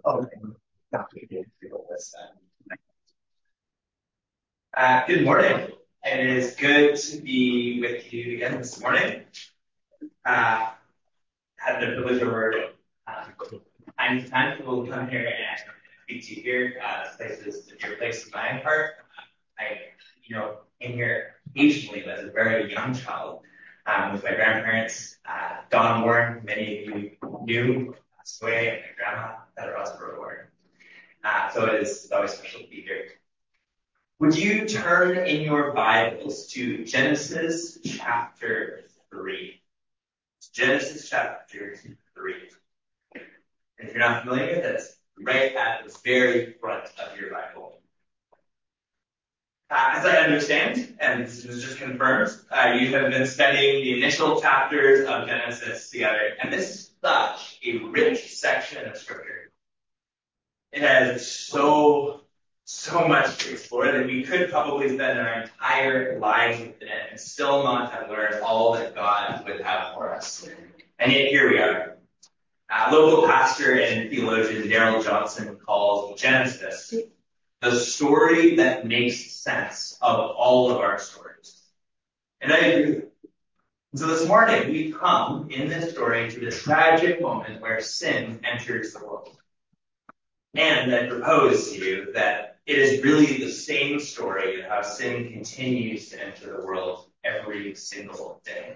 Oh, Dr. Good morning. It is good to be with you again this morning. Had the privilege over time to time people will come here and speak to you here. This place is a dear place in my heart. I, came here occasionally as a very young child with my grandparents. Don Warren, many of you knew, passed away, and my grandma, Heather Osborne Warren. So it's always special to be here. Would you turn in your Bibles to Genesis chapter 3? Genesis chapter 3. And if you're not familiar, that's right at the very front of your Bible. As I understand, and this was just confirmed, you have been studying the initial chapters of Genesis together, and this is such a rich section of Scripture. It has so much to explore that we could probably spend our entire lives with it and still not have learned all that God would have for us. And yet here we are. Local pastor and theologian Darrell Johnson calls Genesis the story that makes sense of all of our stories. And I agree. So this morning we come in this story to the tragic moment where sin enters the world. And I propose to you that it is really the same story of how sin continues to enter the world every single day.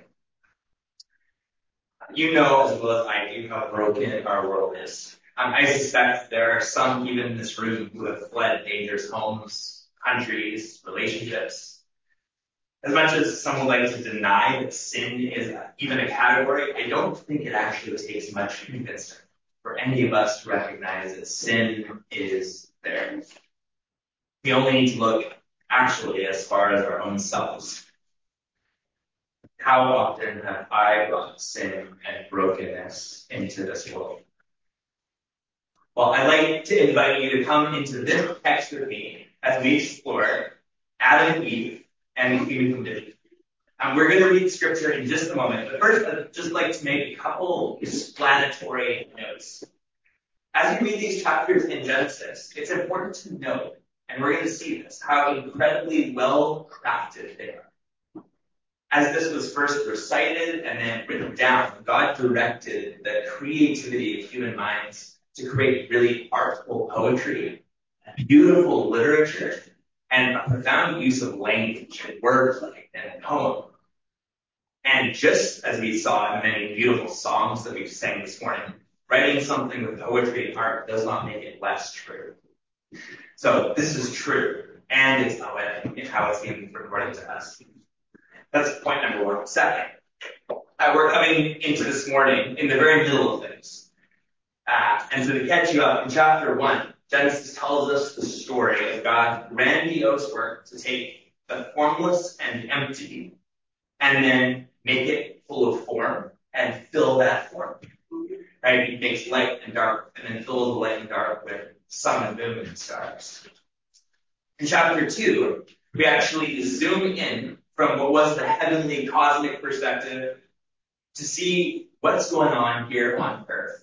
You know as well as I do how broken our world is. I suspect there are some even in this room who have fled dangerous homes, countries, relationships. As much as some would like to deny that sin is even a category, I don't think it actually takes much to convince them for any of us to recognize that sin is there. We only need to look actually as far as our own selves. How often have I brought sin and brokenness into this world? Well, I'd like to invite you to come into this text with me as we explore Adam and Eve and the human condition. We're going to read scripture in just a moment, but first I'd just like to make a couple explanatory notes. As we read these chapters in Genesis, it's important to note, and we're going to see this, how incredibly well crafted they are. As this was first recited and then written down, God directed the creativity of human minds to create really artful poetry, beautiful literature, and a profound use of language and wordplay and poem. And just as we saw in many beautiful songs that we've sang this morning, writing something with poetry and art does not make it less true. So this is true, and it's poetic in how it's being recorded to us. That's point number one. Second, we're coming into this morning in the very middle of things. And so to catch you up, in chapter 1, Genesis tells us the story of God's grandiose work to take the formless and empty and then make it full of form and fill that form. Right? He makes light and dark and then fills the light and dark with sun and moon and stars. In chapter 2, we actually zoom in from what was the heavenly cosmic perspective to see what's going on here on earth.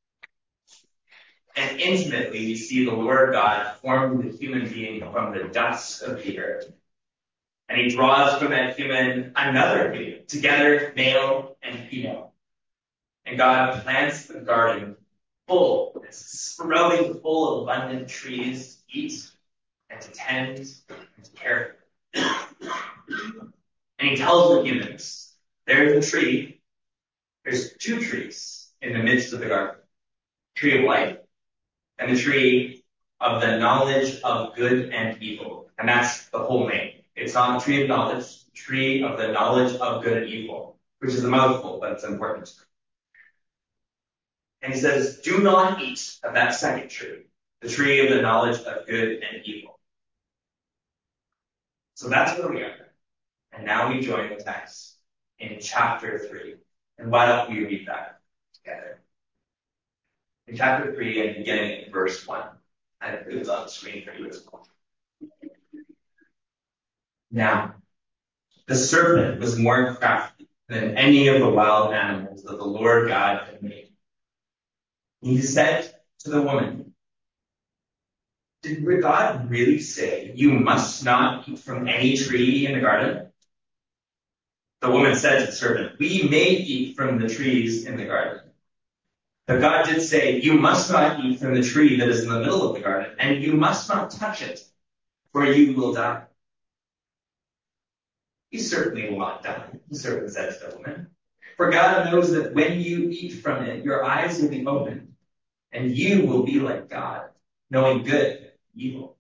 And intimately, we see the Lord God form the human being from the dust of the earth. And he draws from that human another human, together male and female. And God plants the garden full, sprouting full of abundant trees to eat and to tend and to care for. And he tells the humans, there's two trees in the midst of the garden. Tree of life and the tree of the knowledge of good and evil. And that's the whole name. It's not a tree of knowledge, tree of the knowledge of good and evil, which is a mouthful, but it's important. And he says, do not eat of that second tree, the tree of the knowledge of good and evil. So that's where we are. And now we join the text in chapter 3. And why don't we read that together? In chapter 3 and beginning in verse 1. And it's on the screen for you as well. Now, the serpent was more crafty than any of the wild animals that the Lord God had made. He said to the woman, Did God really say, you must not eat from any tree in the garden? The woman said to the servant, we may eat from the trees in the garden. But God did say, you must not eat from the tree that is in the middle of the garden, and you must not touch it, for you will die. You certainly will not die, the servant said to the woman. For God knows that when you eat from it, your eyes will be opened, and you will be like God, knowing good and evil.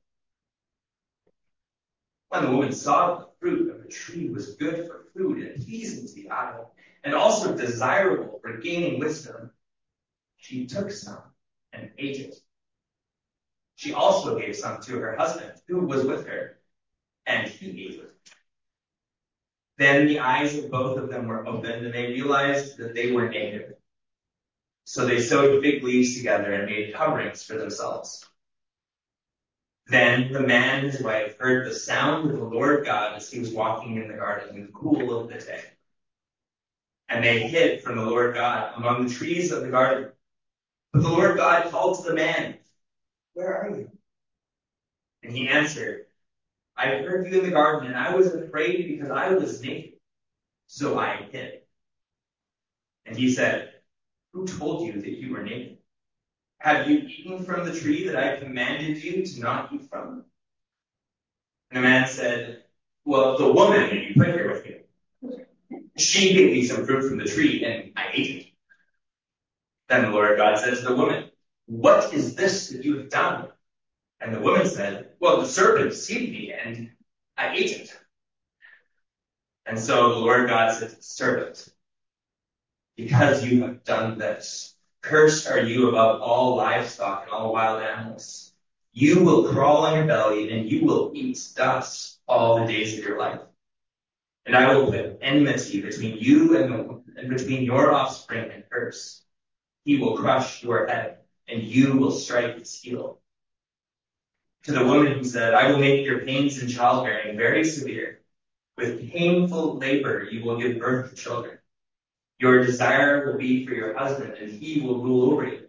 When the woman saw that the fruit of the tree was good for food and pleasing to the eye, and also desirable for gaining wisdom, she took some and ate it. She also gave some to her husband, who was with her, and he ate it. Then the eyes of both of them were opened, and they realized that they were naked. So they sewed fig leaves together and made coverings for themselves. Then the man and his wife heard the sound of the Lord God as he was walking in the garden in the cool of the day. And they hid from the Lord God among the trees of the garden. But the Lord God called to the man, where are you? And he answered, I heard you in the garden, and I was afraid because I was naked. So I hid. And he said, who told you that you were naked? Have you eaten from the tree that I commanded you to not eat from? And the man said, well, the woman that you put here with you, she gave me some fruit from the tree, and I ate it. Then the Lord God said to the woman, what is this that you have done? And the woman said, well, the serpent deceived me, and I ate it. And so the Lord God said to the serpent, because you have done this, cursed are you above all livestock and all wild animals. You will crawl on your belly, and you will eat dust all the days of your life. And I will put enmity between you and between your offspring and hers. He will crush your head, and you will strike his heel. To the woman he said, I will make your pains in childbearing very severe. With painful labor you will give birth to children. Your desire will be for your husband, and he will rule over you.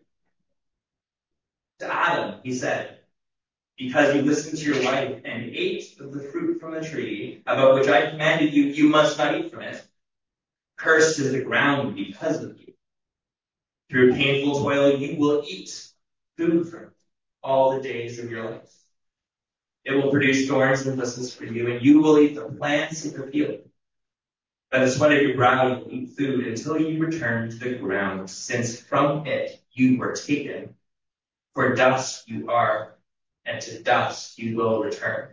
To Adam he said, because you listened to your wife and ate of the fruit from the tree about which I commanded you, you must not eat from it. Cursed is the ground because of you. Through painful toil you will eat food from it all the days of your life. It will produce thorns and thistles for you, and you will eat the plants of the field. By the sweat of your brow you will eat food until you return to the ground, since from it you were taken. For dust you are, and to dust you will return.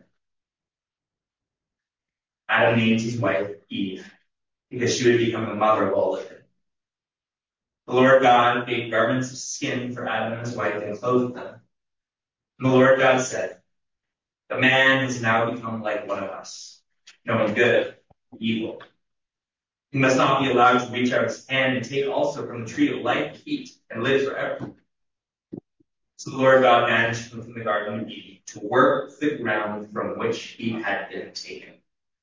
Adam named his wife Eve, because she would become the mother of all living. The Lord God made garments of skin for Adam and his wife and clothed them. And the Lord God said, the man has now become like one of us, knowing good and evil. He must not be allowed to reach out his hand and take also from the tree of life to eat and live forever. So the Lord God banished him from the Garden of Eden to work the ground from which he had been taken.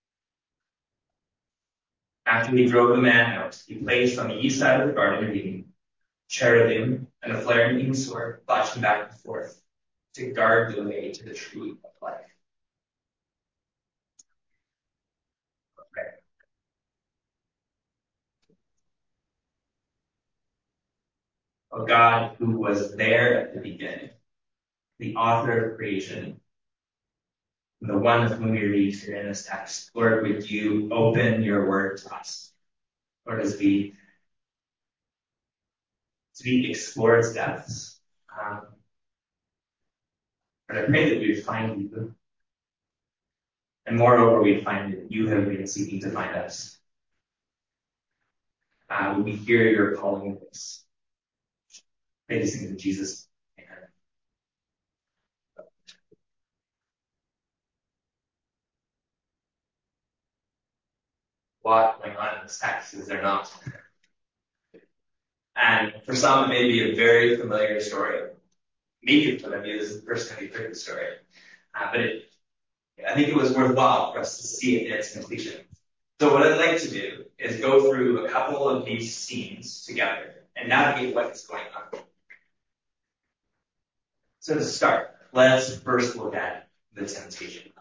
After he drove the man out, he placed on the east side of the Garden of Eden cherubim and a flaring sword flashing back and forth to guard the way to the tree of life. Okay. O God, who was there at the beginning, the author of creation, and the one of whom we read here in this text, Lord, would you open your word to us? Lord, as we explore its depths, but I pray that we would find you. And moreover, we'd find that you have been seeking to find us. Would we hear your calling voice? Pray these things in Jesus. Amen. A lot going on in this text, is there not? And for some, it may be a very familiar story. Maybe for them, this is the first time you've heard the story. But I think it was worthwhile for us to see it in its completion. So what I'd like to do is go through a couple of these scenes together and navigate what is going on. So to start, let's first look at the temptation.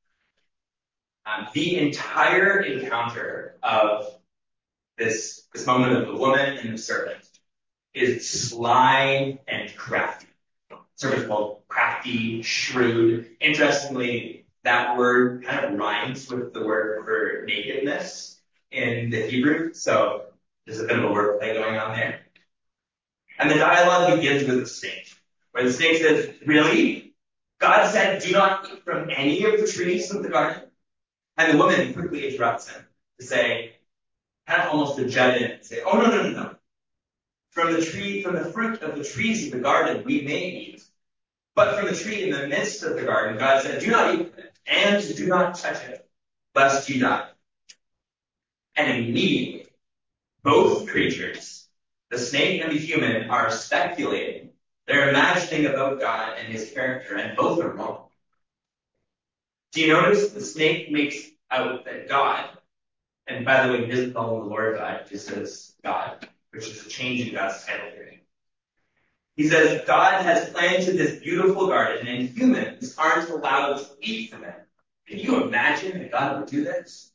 The entire encounter of this moment of the woman and the serpent is sly and crafty. Serpent's called crafty, shrewd. Interestingly, that word kind of rhymes with the word for nakedness in the Hebrew, so there's a bit of a wordplay going on there. And the dialogue begins with the snake, where the snake says, really? God said, do not eat from any of the trees of the garden? And the woman quickly interrupts him to say, kind of almost to judge it and say, oh, no. From the fruit of the trees of the garden we may eat. But from the tree in the midst of the garden, God said, do not eat from it, and do not touch it, lest you die. And immediately, both creatures, the snake and the human, are speculating. They're imagining about God and his character, and both are wrong. Do you notice the snake makes out that God, and by the way, he doesn't call him the Lord God, he just says God, which is a change in God's title here. He says, God has planted this beautiful garden, and humans aren't allowed to eat from it. Can you imagine that God would do this?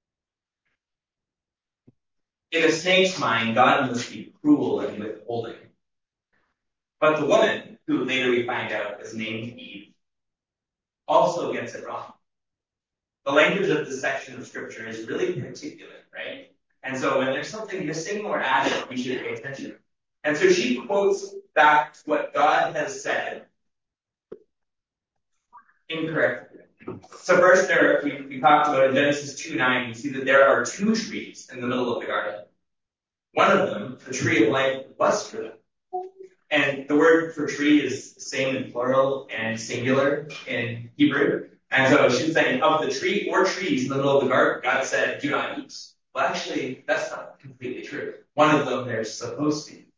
In a snake's mind, God must be cruel and withholding. But the woman, who later we find out is named Eve, also gets it wrong. The language of this section of scripture is really particular, right? And so when there's something missing or added, we should pay attention. And so she quotes back what God has said incorrectly. So first we talked about in Genesis 2:9, you see that there are two trees in the middle of the garden. One of them, the tree of life, was for them. And the word for tree is the same in plural and singular in Hebrew. And so she's saying, of the tree or trees in the middle of the garden, God said, do not eat. Well, actually, that's not completely true. One of them they're supposed to eat.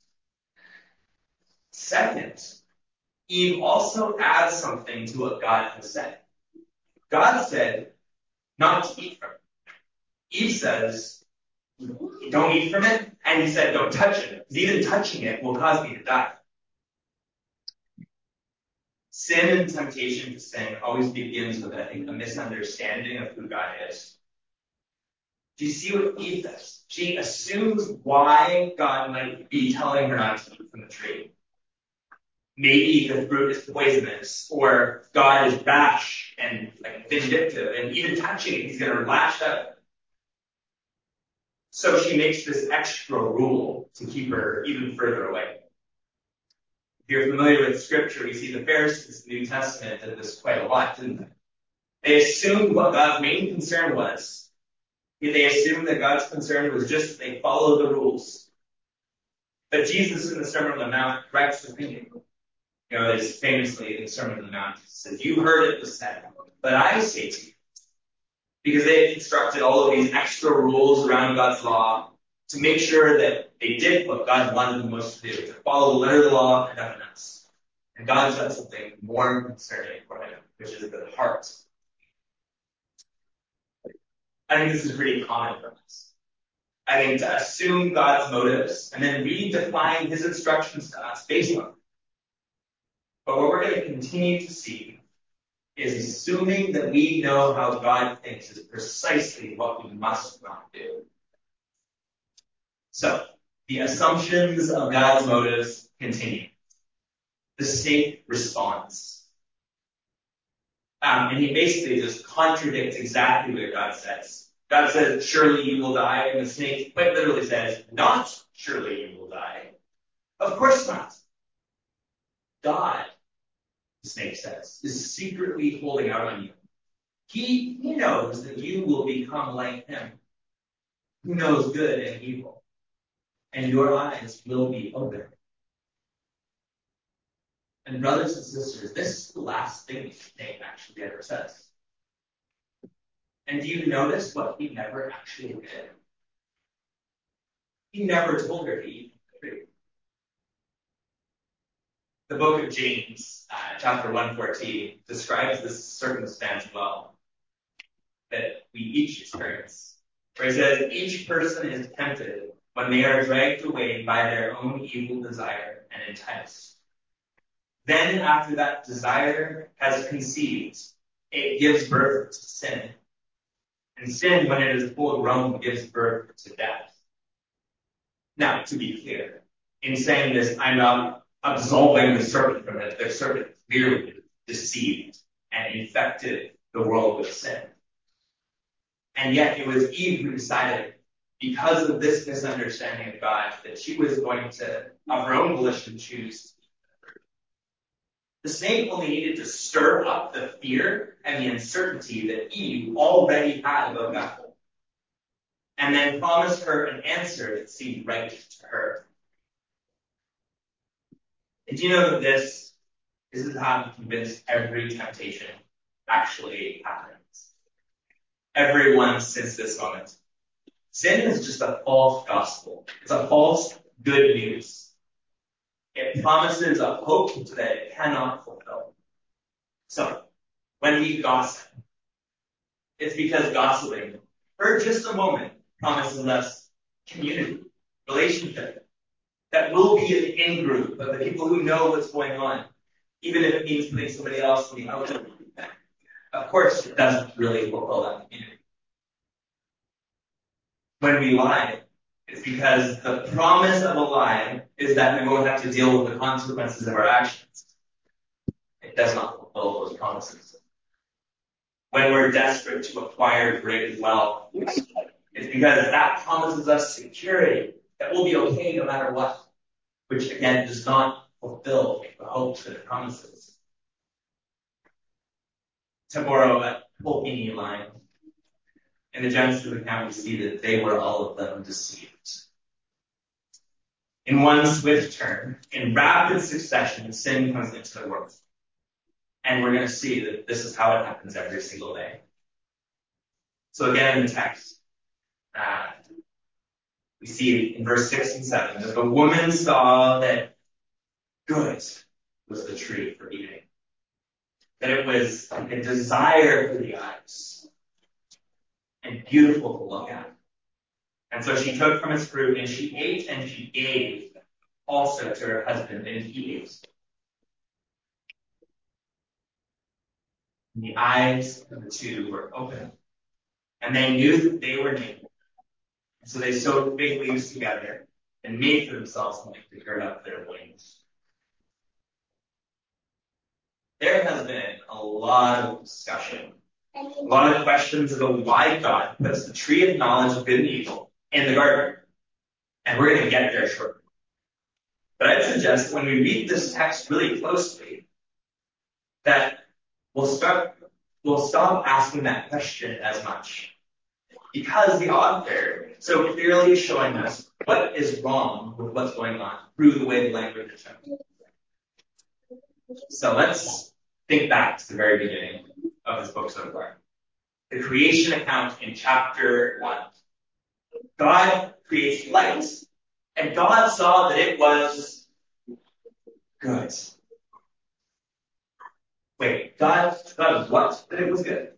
Second, Eve also adds something to what God has said. God said not to eat from it. Eve says, don't eat from it. And he said, don't touch it. Because even touching it will cause me to die. Sin and temptation to sin always begins with, I think, a misunderstanding of who God is. Do you see what Eve does? She assumes why God might be telling her not to eat from the tree. Maybe the fruit is poisonous, or God is rash and vindictive, and even touching it, he's going to lash out. So she makes this extra rule to keep her even further away. If you're familiar with Scripture, you see the Pharisees in the New Testament did this quite a lot, didn't they? They assumed what God's main concern was. They assumed that God's concern was just that they follow the rules. But Jesus in the Sermon on the Mount corrects the thinking. There's famously in the Sermon on the Mount, he says, you heard it was said, but I say to you. Because they had constructed all of these extra rules around God's law to make sure that they did what God wanted them most to do, to follow the letter of the law and nothing else. And God's done something more concerning for them, which is the heart. I think this is pretty common for us. I think to assume God's motives and then redefine his instructions to us based on them. But what we're going to continue to see is assuming that we know how God thinks is precisely what we must not do. So, the assumptions of God's motives continue. The snake responds. And he basically just contradicts exactly what God says. God says, surely you will die. And the snake quite literally says, not surely you will die. Of course not. God, the snake says, is secretly holding out on you. He knows that you will become like him, who knows good and evil, and your eyes will be open. And brothers and sisters, this is the last thing the snake actually ever says. And do you notice what he never actually did? He never told her to eat the tree. The book of James, chapter 1:14, describes this circumstance well that we each experience. Where it says, each person is tempted when they are dragged away by their own evil desire and enticed. Then after that desire has conceived, it gives birth to sin. And sin, when it is full grown, gives birth to death. Now, to be clear, in saying this, I'm not absolving the serpent from it. The serpent clearly deceived and infected the world with sin. And yet it was Eve who decided, because of this misunderstanding of God, that she was going to, of her own volition, choose. The snake only needed to stir up the fear and the uncertainty that Eve already had about God, and then promised her an answer that seemed right to her. And do you know that this is how I'm convinced every temptation actually happens? Everyone since this moment. Sin is just a false gospel. It's a false good news. It promises a hope that it cannot fulfill. So, when we gossip, it's because gossiping, for just a moment, promises us community, relationship, that will be an in-group of the people who know what's going on, even if it means putting somebody else in the outer. Of course, it doesn't really fulfill that community. When we lie, it's because the promise of a lie is that we won't have to deal with the consequences of our actions. It does not fulfill those promises. When we're desperate to acquire great wealth, it's because that promises us security, that we'll be okay no matter what, which again does not fulfill the hopes that it promises. To borrow a Tolkien line, in the Genesis account we see that they were all of them deceived. In one swift turn, in rapid succession, sin comes into the world. And we're going to see that this is how it happens every single day. So again in the text, we see in verse 6 and 7 that the woman saw that good was the tree for eating. That it was a desire for the eyes and beautiful to look at. And so she took from its fruit and she ate and she gave also to her husband and he ate. And the eyes of the two were open and they knew that they were naked. And so they sewed fig leaves together and made for themselves something to gird up their loins. There has been a lot of discussion, a lot of questions about why God puts the tree of knowledge of good and evil in the garden. And we're going to get there shortly. But I'd suggest when we read this text really closely, that we'll stop asking that question as much. Because the author so clearly is showing us what is wrong with what's going on through the way the language is shown. So let's think back to the very beginning of this book so far. The creation account in chapter 1. God creates light, and God saw that it was good. Wait, God what? That it was good.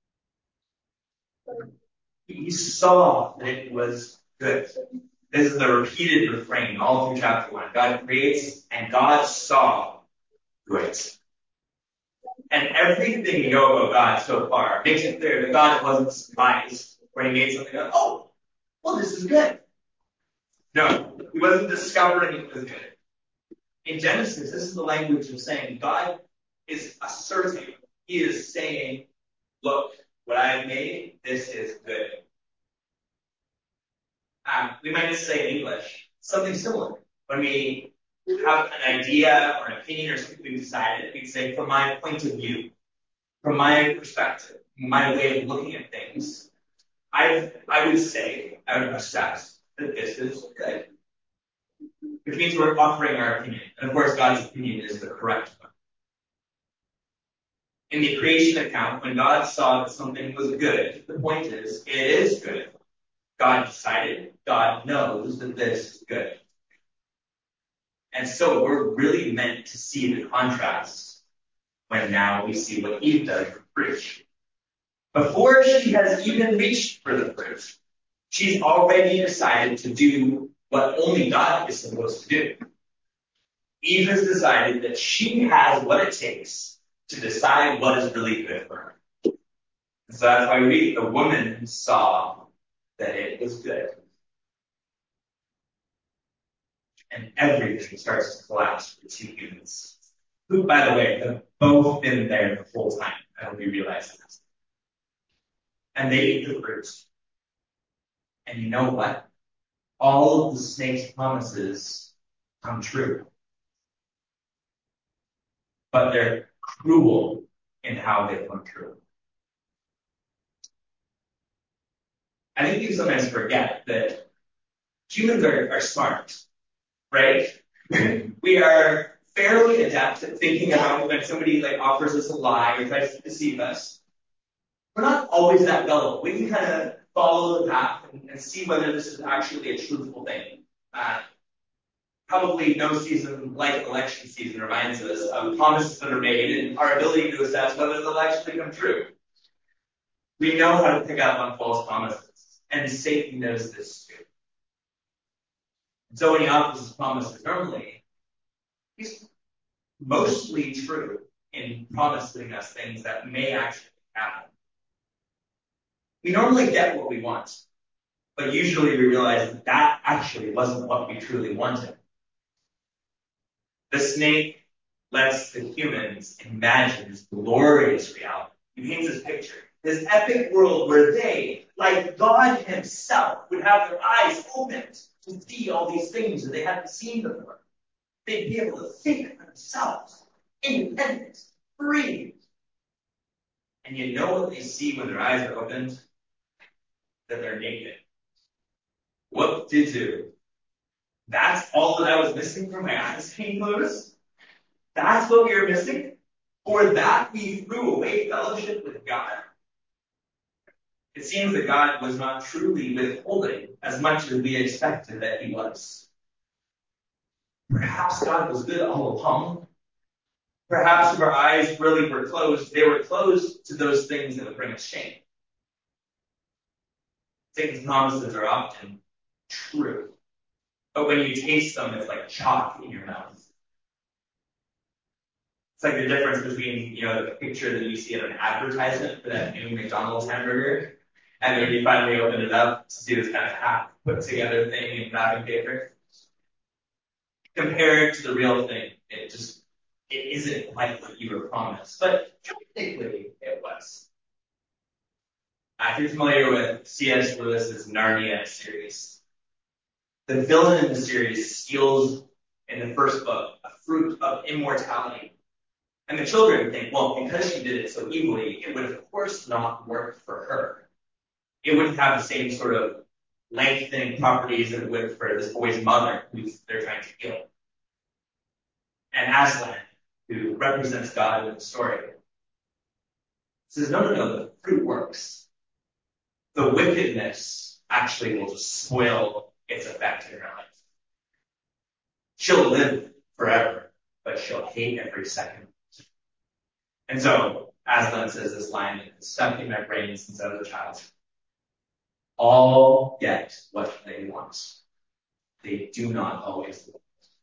He saw that it was good. This is the repeated refrain all through chapter 1. God creates, and God saw good. And everything we know about God so far makes it clear that God wasn't surprised when he made something like, oh, well, this is good. No, he wasn't discovering it was good. In Genesis, this is the language of saying God is asserting. He is saying, look, what I have made, this is good. We might just say in English something similar. When we have an idea or an opinion or something we've decided, we'd say, from my point of view, from my perspective, my way of looking at things, I would assess that this is good. Which means we're offering our opinion. And of course, God's opinion is the correct one. In the creation account, when God saw that something was good, the point is, it is good. God decided, God knows that this is good. And so we're really meant to see the contrast when now we see what Eve does with fruit. Before she has even reached for the fruit, she's already decided to do what only God is supposed to do. Eve has decided that she has what it takes to decide what is really good for her. So that's why we read, the woman saw that it was good. And everything starts to collapse for the two humans. Who, by the way, have both been there the whole time. I hope you realize this. And they eat the fruit. And you know what? All of the snake's promises come true. But they're cruel in how they come true. I think you sometimes forget that humans are smart, right? We are fairly adept at thinking about when somebody offers us a lie or tries to deceive us. We're not always that gullible. We can kind of follow the path and see whether this is actually a truthful thing. Probably no season like election season reminds us of promises that are made and our ability to assess whether they'll actually come true. We know how to pick up on false promises, and Satan knows this too. And so when he offers his promises, normally he's mostly true in promising us things that may actually happen. We normally get what we want, but usually we realize that actually wasn't what we truly wanted. The snake lets the humans imagine this glorious reality. He paints this picture, this epic world where they, like God himself, would have their eyes opened to see all these things that they hadn't seen before. They'd be able to think for themselves, independent, free. And you know what they see when their eyes are opened? That they're naked. Whoop-de-doo. That's all that I was missing from my eyes being closed? That's what we were missing? For that we threw away fellowship with God? It seems that God was not truly withholding as much as we expected that he was. Perhaps God was good all along. Perhaps if our eyes really were closed, they were closed to those things that would bring us shame. Satan's promises are often true. But when you taste them, it's like chalk in your mouth. It's like the difference between, the picture that you see in an advertisement for that new McDonald's hamburger, and then you finally open it up to see this kind of half put together thing in wrapping paper. Compared to the real thing, it isn't like what you were promised. But technically, it was. If you're familiar with C.S. Lewis's Narnia series, the villain in the series steals, in the first book, a fruit of immortality. And the children think, well, because she did it so evilly, it would of course not work for her. It wouldn't have the same sort of lengthening properties that it would for this boy's mother, who they're trying to kill. And Aslan, who represents God in the story, says, no, the fruit works. The wickedness actually will just spoil its effect in her life. She'll live forever, but she'll hate every second. And so, Aslan says this line that is stuck in my brain since I was a child. All get what they want. They do not always live.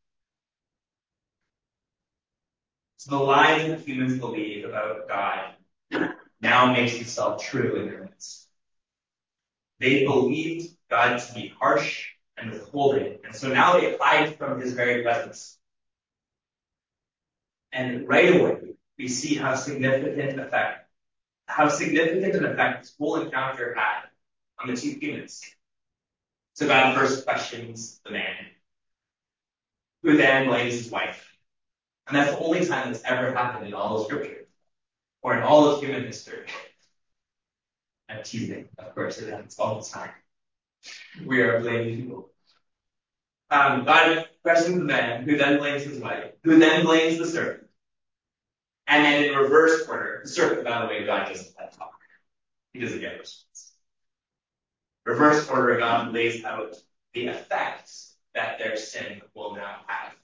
So the lie that humans believe about God now makes itself true in their midst. They believed God to be harsh and withholding, and so now they hide from his very presence. And right away, we see how significant an effect this whole encounter had on the two humans. So God first questions the man, who then blames his wife. And that's the only time that's ever happened in all of Scripture, or in all of human history. I'm teasing, of course, it happens all the time. We are blaming people. God questions the man, who then blames his wife, who then blames the serpent. And then in reverse order, the serpent, by the way, God doesn't let talk. He doesn't get a response. Reverse order, God lays out the effects that their sin will now have.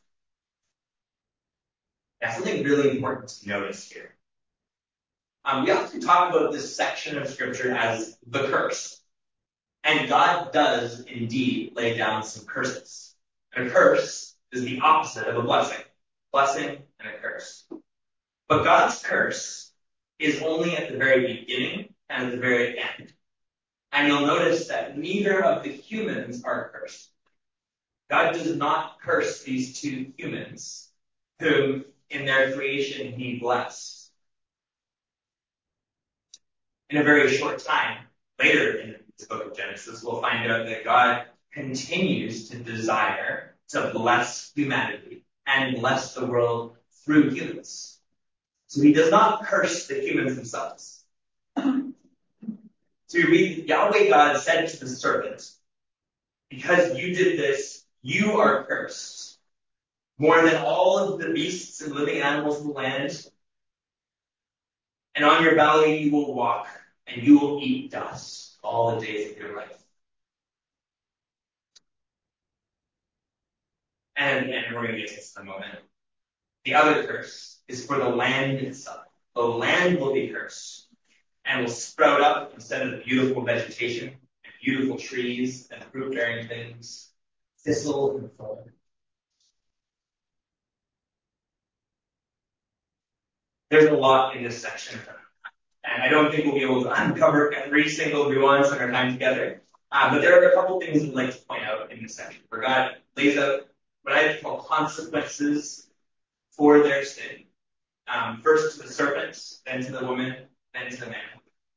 Now, something really important to notice here. We often talk about this section of Scripture as the curse. And God does indeed lay down some curses. A curse is the opposite of a blessing. blessing and a curse. But God's curse is only at the very beginning and at the very end. And you'll notice that neither of the humans are cursed. God does not curse these two humans whom in their creation he blessed. In a very short time, later in the book of Genesis, we'll find out that God continues to desire to bless humanity and bless the world through humans. So he does not curse the humans themselves. So we read, Yahweh God said to the serpent, because you did this, you are cursed. More than all of the beasts and living animals of the land. And on your belly you will walk, and you will eat dust all the days of your life. And we're going to get to this in a moment. The other curse is for the land itself. The land will be cursed and will sprout up instead of beautiful vegetation and beautiful trees and fruit-bearing things, thistle and thorn. There's a lot in this section, and I don't think we'll be able to uncover every single nuance in our time together. But there are a couple things I'd like to point out in this section where God lays out what I call consequences for their sin. First to the serpent, then to the woman, then to the man.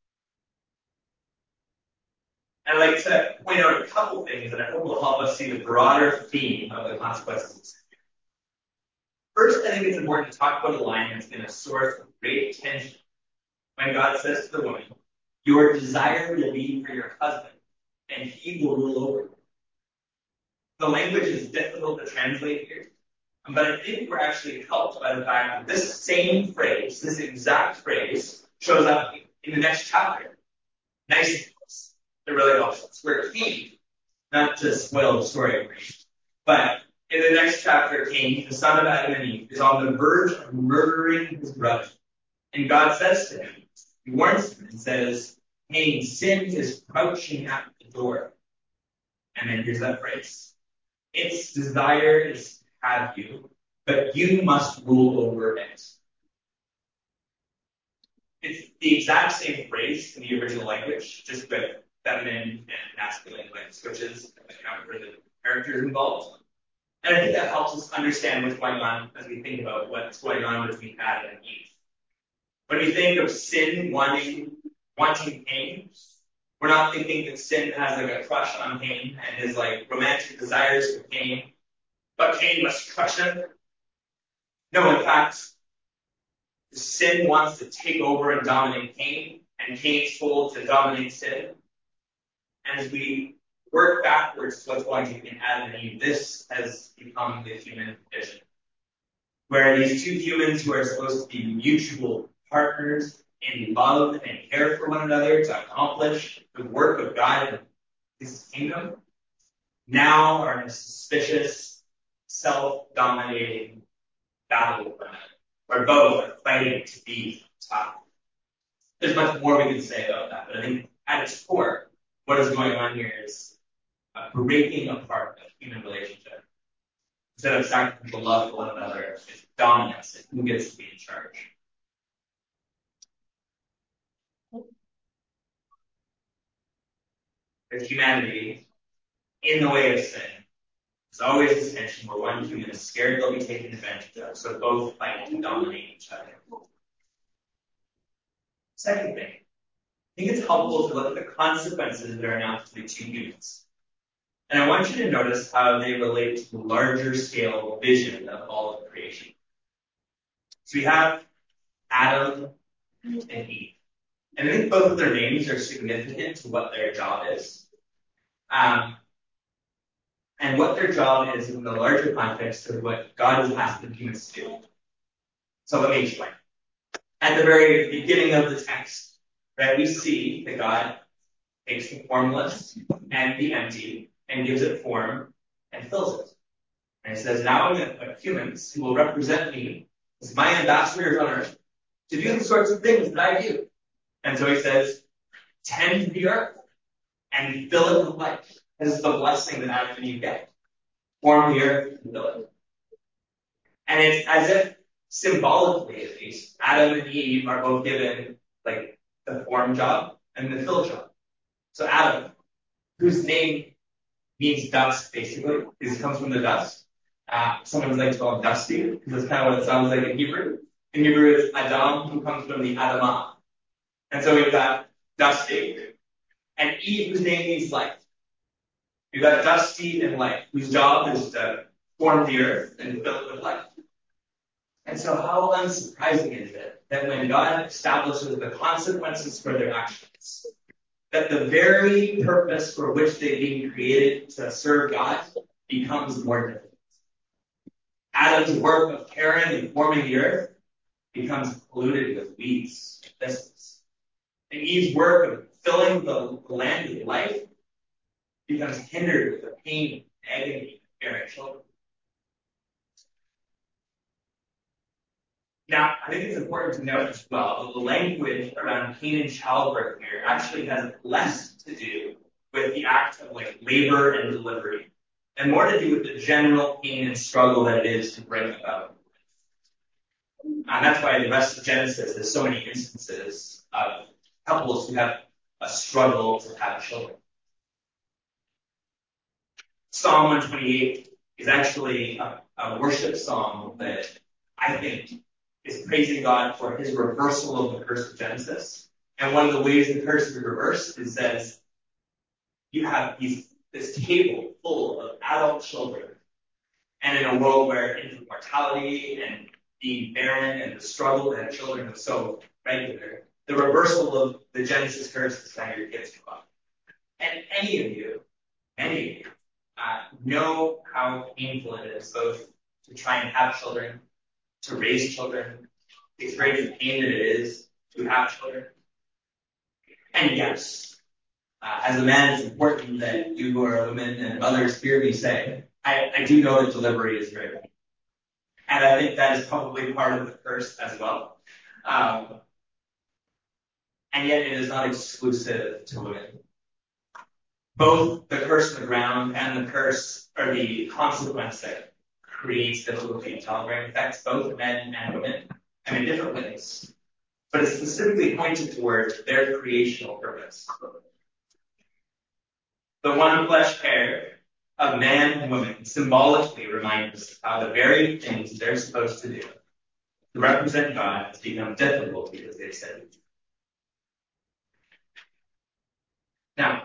And I'd like to point out a couple things that I hope will help us see the broader theme of the consequences. First, I think it's important to talk about a line that's been a source of great tension when God says to the woman, your desire will be for your husband, and he will rule over you. The language is difficult to translate here, but I think we're actually helped by the fact that this same phrase, this exact phrase, shows up in the next chapter. Nice. It really helps us. Where Cain, not to spoil the story for you, but in the next chapter, Cain, the son of Adam and Eve, is on the verge of murdering his brother. And God says to him, he warns him and says, Cain, sin is crouching at the door. And then here's that phrase. Its desire is to have you, but you must rule over it. It's the exact same phrase in the original language, just with feminine and masculine like switches to account for the characters involved. And I think that helps us understand what's going on as we think about what's going on between Adam and Eve. When we think of sin wanting Cain, we're not thinking that sin has like a crush on Cain and his like romantic desires for Cain, but Cain must crush him. No, in fact, sin wants to take over and dominate Cain, and Cain's told to dominate sin. And as we work backwards to what's going to be in Adam and Eve, this has become the human condition. Where these two humans who are supposed to be mutual partners in love and care for one another to accomplish the work of God and his kingdom, now are in a suspicious, self-dominating battle with one another, where both are fighting to be top. There's much more we can say about that, but I think at its core, what is going on here is a breaking apart of human relationship. Instead of sacrificial love for one another, it's dominance and who gets to be in charge. There's humanity in the way of sin. There's always this tension where one human is scared they'll be taken advantage of, so both fight to dominate each other. Second thing, I think it's helpful to look at the consequences that are announced to the two humans. And I want you to notice how they relate to the larger scale vision of all of creation. So we have Adam and Eve. And I think both of their names are significant to what their job is. And what their job is in the larger context of what God is asking humans to do. So let me explain. At the very beginning of the text, right, we see that God takes the formless and the empty and gives it form and fills it. And he says, now I'm going to put humans who will represent me as my ambassadors on earth to do the sorts of things that I do. And so he says, tend the earth and fill it with life. This is the blessing that Adam and Eve get. Form the earth and fill it. And it's as if, symbolically at least, Adam and Eve are both given like the form job and the fill job. So Adam, whose name means dust, basically, because it comes from the dust. Sometimes like to call him Dusty, because that's kind of what it sounds like in Hebrew. In Hebrew, it's Adam, who comes from the Adamah. And so we've got Dusty, and Eve, whose name means life. We've got Dusty and life, whose job is to form the earth and fill it with life. And so how unsurprising is it that when God establishes the consequences for their actions, that the very purpose for which they've been created to serve God becomes more difficult. Adam's work of caring and forming the earth becomes polluted with weeds and thistles. And Eve's work of filling the land with life becomes hindered with the pain and agony of bearing children. Now, I think it's important to note as well that the language around pain and childbirth here actually has less to do with the act of like labor and delivery, and more to do with the general pain and struggle that it is to bring about. And that's why the rest of Genesis, there's so many instances of couples who have a struggle to have children. Psalm 128 is actually a worship song that I think is praising God for his reversal of the curse of Genesis. And one of the ways the curse is reversed is that you have this table full of adult children. And in a world where infant mortality and being barren and the struggle to have children is so regular, the reversal of the Genesis curse is that your kids grow up. And any of you, know how painful it is both to try and have children, to raise children, the experience of pain that it is to have children. And yes, as a man, it's important that you or a woman and others hear me say, I do know that delivery is very painful. And I think that is probably part of the curse as well. And yet it is not exclusive to women. Both the curse of the ground and the curse, or the consequence that creates difficulty in childbearing, affects both men and women, and in different ways. But it's specifically pointed towards their creational purpose. The one flesh pair of man and woman symbolically remind us how the very things they're supposed to do to represent God has become difficult because they said it. Now,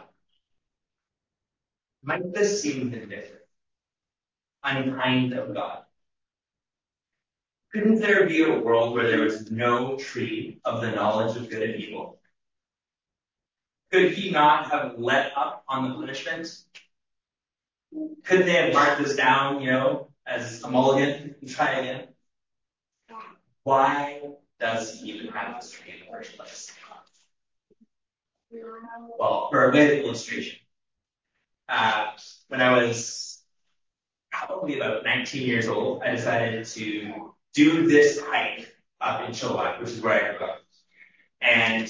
might this seem vindictive, unkind of God? Couldn't there be a world where there was no tree of the knowledge of good and evil? Could he not have let up on the punishment? Couldn't they have marked this down, as a mulligan and try again? Why does he even have this tree in the first place? Well, for a way of illustration, when I was probably about 19 years old, I decided to do this hike up in Chilliwack, which is where I grew up. And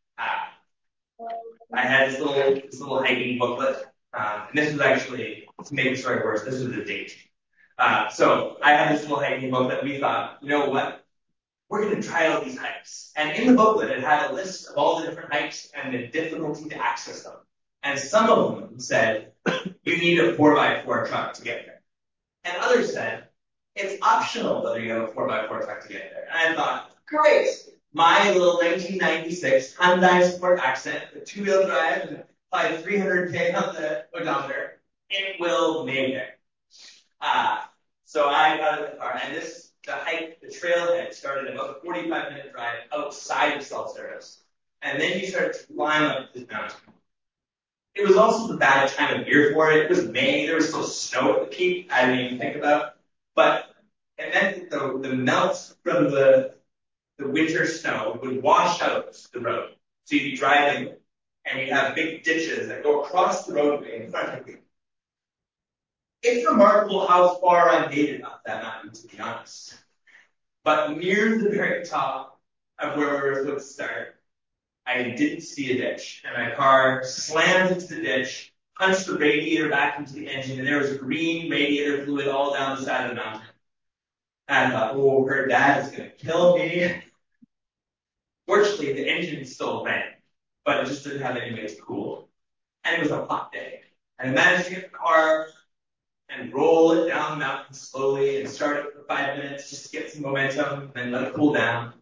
I had this little hiking booklet. And this was actually, to make the story worse, this was a date. So I had this little hiking booklet. We thought, you know what? We're going to try out these hikes. And in the booklet, it had a list of all the different hikes and the difficulty to access them. And some of them said, you need a 4x4 truck to get there. And others said, it's optional whether you have a 4x4 truck to get there. And I thought, great. My little 1996 Hyundai Sport Accent, the two-wheel drive, and applied 300K on the odometer, it will make it. So I got in the car, and the trailhead started about a 45-minute drive outside of Self-Service. And then you start to climb up this mountain. It was also the bad time of year for it. It was May. There was still snow at the peak. I didn't even think about. But it meant that the melt from the winter snow would wash out the road. So you'd be driving, and you'd have big ditches that go across the roadway in front of you. It's remarkable how far I made it up that mountain, to be honest. But near the very top of where we were supposed to start, I didn't see a ditch, and my car slammed into the ditch, punched the radiator back into the engine, and there was green radiator fluid all down the side of the mountain. And I thought, oh, her dad is going to kill me. Fortunately, the engine still ran, but it just didn't have any way to cool. And it was a hot day. And I managed to get the car and roll it down the mountain slowly and start it for 5 minutes just to get some momentum and let it cool down.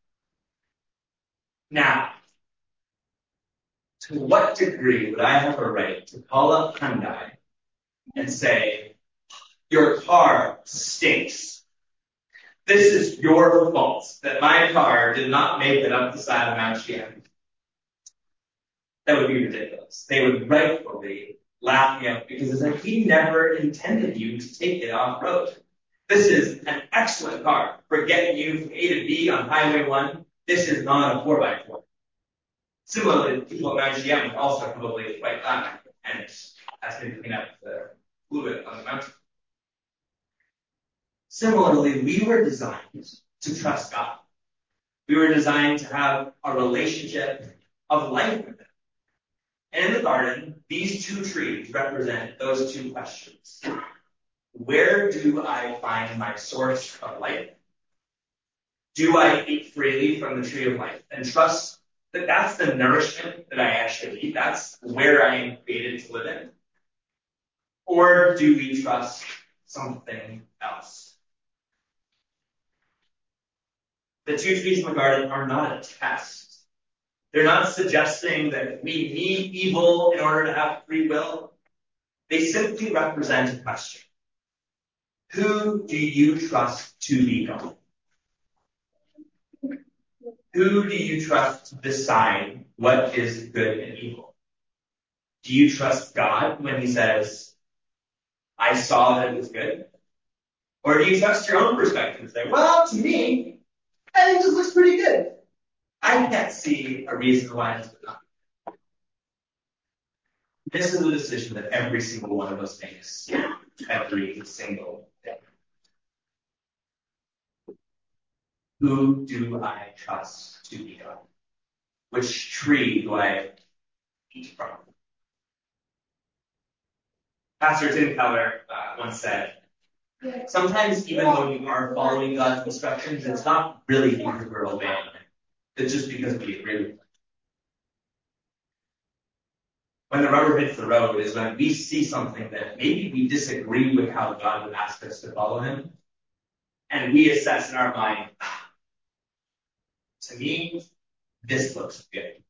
Now, to what degree would I have a right to call up Hyundai and say, your car stinks. This is your fault that my car did not make it up the side of Mount Shiang. That would be ridiculous. They would rightfully laugh me out because it's like, he never intended you to take it off road. This is an excellent car for getting you from A to B on Highway 1. This is not a 4x4. Similarly, people at Mount Shiang would also probably fight that and ask me to clean up the fluid on the mountain. Similarly, we were designed to trust God. We were designed to have a relationship of life with Him. And in the garden, these two trees represent those two questions. Where do I find my source of life? Do I eat freely from the tree of life and trust that that's the nourishment that I actually eat? That's where I am created to live in. Or do we trust something else? The two trees in the garden are not a test. They're not suggesting that we need evil in order to have free will. They simply represent a question. Who do you trust to be God? Who do you trust to decide what is good and evil? Do you trust God when He says, I saw that it was good? Or do you trust your own perspective and say, well, to me, I think this looks pretty good. I can't see a reason why this would not. This is a decision that every single one of us makes every single day. Who do I trust to be God? Which tree do I eat from? Pastor Tim Keller once said, sometimes even when we are following God's instructions, it's not really because we're obeying Him. It's just because we agree with Him. When the rubber hits the road is when we see something that maybe we disagree with how God would ask us to follow Him, and we assess in our mind, to me, this looks good.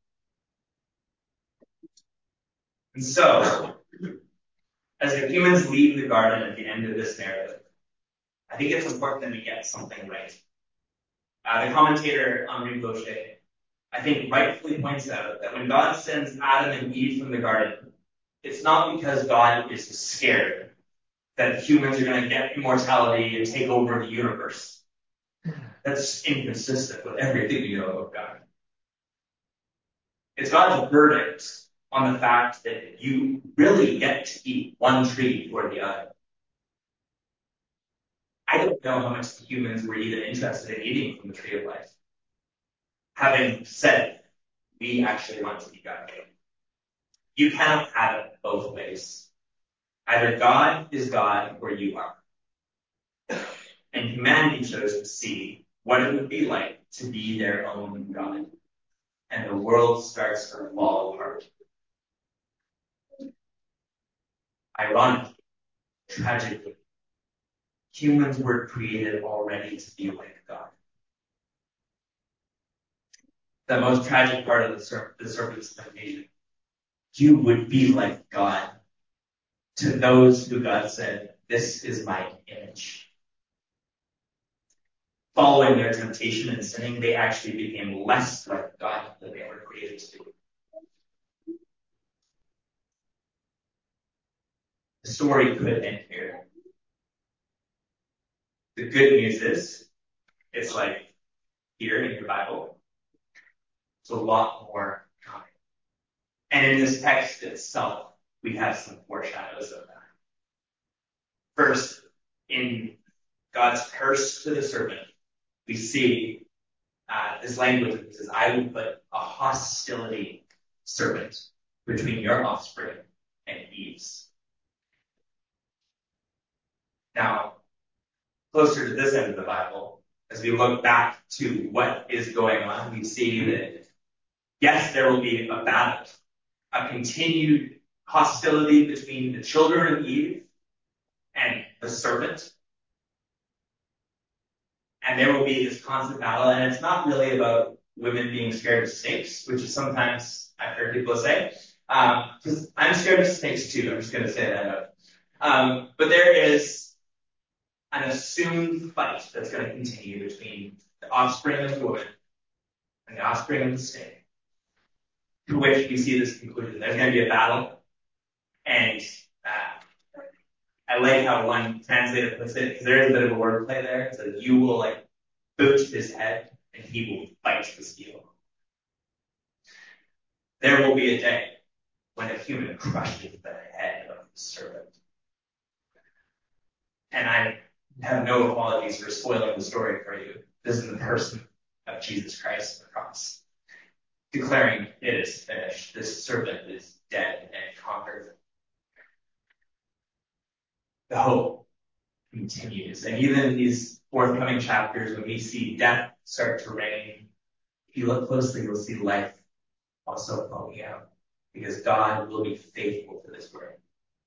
And so, as the humans leave the garden at the end of this narrative, I think it's important that we get something right. The commentator, Henri Blocher, I think rightfully points out that when God sends Adam and Eve from the garden, it's not because God is scared that humans are going to get immortality and take over the universe. That's inconsistent with everything we know about God. It's God's verdict on the fact that you really get to eat one tree or the other. I don't know how much the humans were even interested in eating from the tree of life. Having said, we actually want to be God. You cannot have it both ways. Either God is God or you are. And humanity chose to see what it would be like to be their own God. And the world starts to fall apart. Ironically, tragically, humans were created already to be like God. The most tragic part of the serpent's temptation. You would be like God to those who God said, this is my image. Following their temptation and sinning, they actually became less like God than they were created to be. The story could end here. The good news is, it's like here in your Bible, it's a lot more coming. And in this text itself, we have some foreshadows of that. First, in God's curse to the serpent, we see this language that says, I will put a hostility serpent between your offspring and Eve's. Now, closer to this end of the Bible, as we look back to what is going on, we see that, yes, there will be a battle, a continued hostility between the children of Eve and the serpent. And there will be this constant battle, and it's not really about women being scared of snakes, which is sometimes I've heard people say, because I'm scared of snakes too. I'm just going to say that out. But there is an assumed fight that's going to continue between the offspring of the woman and the offspring of the snake, to which we see this conclusion. There's going to be a battle, and I like how one translator puts it, because there is a bit of a wordplay there. It says, you will boot his head, and he will bite the steel. There will be a day when a human crushes the head of the serpent. And I have no apologies for spoiling the story for you. This is the person of Jesus Christ on the cross, declaring it is finished. This serpent is dead and conquered. The hope continues. And even in these forthcoming chapters, when we see death start to reign, if you look closely, you'll see life also flowing out, because God will be faithful to this word.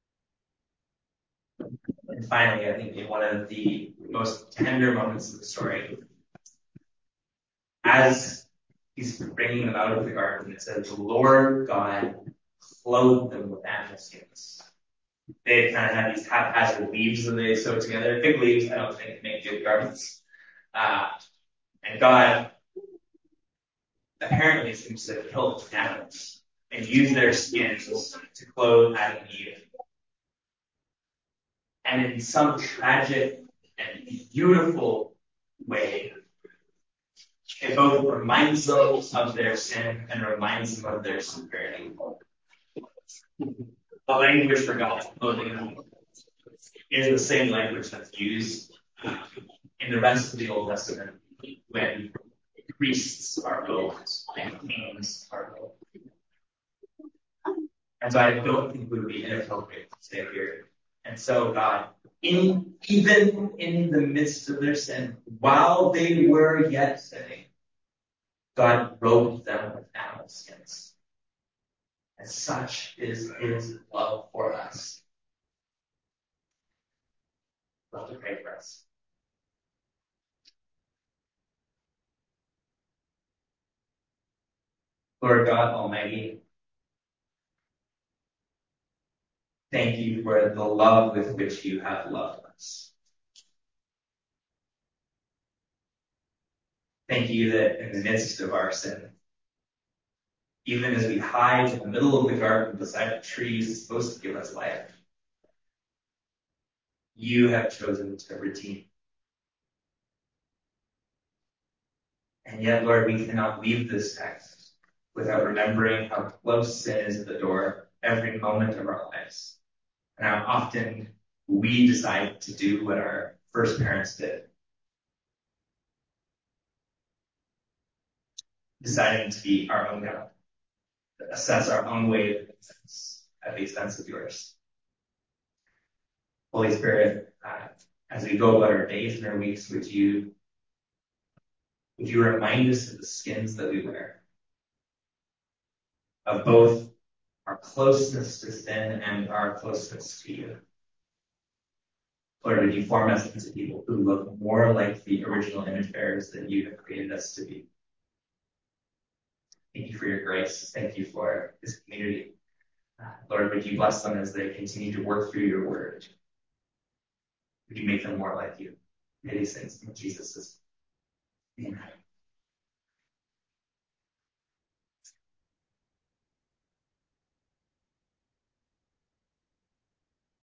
And finally, I think in one of the most tender moments of the story, as he's bringing them out of the garden, it says, the Lord God clothed them with animal skins. They kind of had these haphazard leaves that they sewed together. Big leaves, I don't think, make good garments. And God apparently seems to have killed animals and used their skins to clothe Adam and Eve. And in some tragic and beautiful way, it both reminds them of their sin and reminds them of their severity. The language for God's clothing is the same language that's used in the rest of the Old Testament when priests are robed and kings are robed. And so I don't think it would be inappropriate to stay here. And so God, even in the midst of their sin, while they were yet sinning, God robed them with animal skins. And such is his love for us. Love to pray for us. Lord God Almighty, thank you for the love with which you have loved us. Thank you that in the midst of our sin, even as we hide in the middle of the garden beside the trees supposed to give us life, you have chosen to redeem. And yet, Lord, we cannot leave this text without remembering how close sin is at the door every moment of our lives, and how often we decide to do what our first parents did, deciding to be our own God, to assess our own way of existence at the expense of yours. Holy Spirit, as we go about our days and our weeks, would you remind us of the skins that we wear, of both our closeness to sin and our closeness to you. Lord, would you form us into people who look more like the original image bearers that you have created us to be. Thank you for your grace. Thank you for this community. Lord, would you bless them as they continue to work through your word? Would you make them more like you? Pray these things in Jesus' name. Amen.